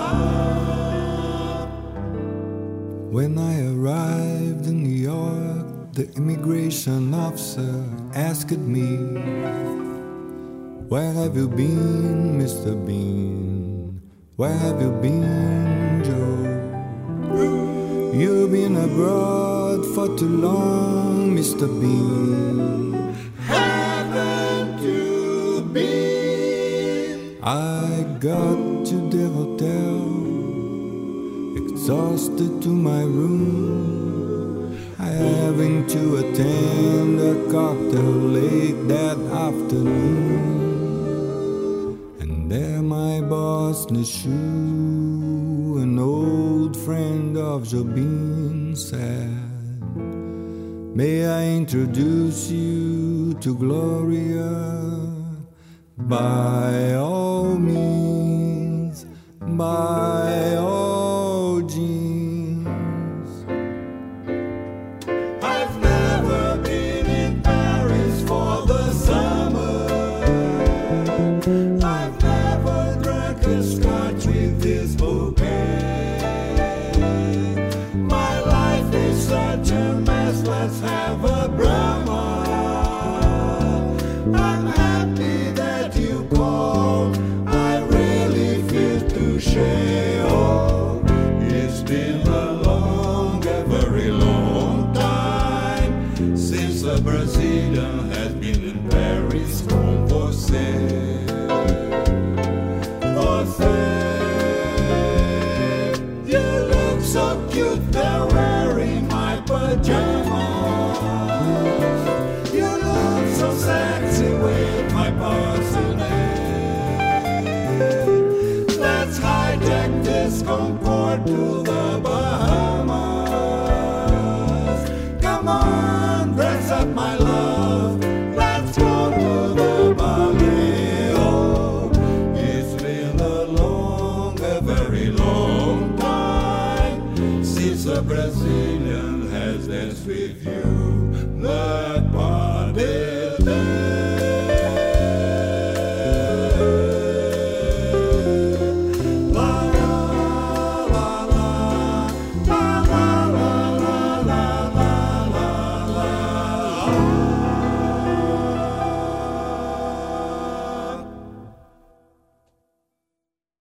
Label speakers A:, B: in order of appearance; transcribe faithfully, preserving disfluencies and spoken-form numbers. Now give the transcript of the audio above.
A: When I arrived in New York, the immigration officer asked me, "Where have you been, Mister Bean? Where have you been, Joe? You've been abroad for too long, Mister Bean. Haven't you been?" I got to the hotel, exhausted to my room, having to attend a cocktail late that afternoon. And there my boss Nishu, an old friend of Jobin, said, "May I introduce you to Gloria? By all means, by all genes." I've never been in Paris for the summer. I've never drank a scotch with this bouquet. My life is such a mess, let's have a Brahma. I'm happy that you called, I really feel touché. Oh, it's been a long, a very long time since a Brazilian has been in Paris com você. Você, you look so cute, they're wearing my pajamas. You look so sexy with my parsimony. Let's hijack this Concorde to the Bahamas. Come on, dress up my love. Let's go to the Bali. Oh, it's been a long, a very long time since a Brazilian has danced with you. That party day. La la la la, la la la la la la la la.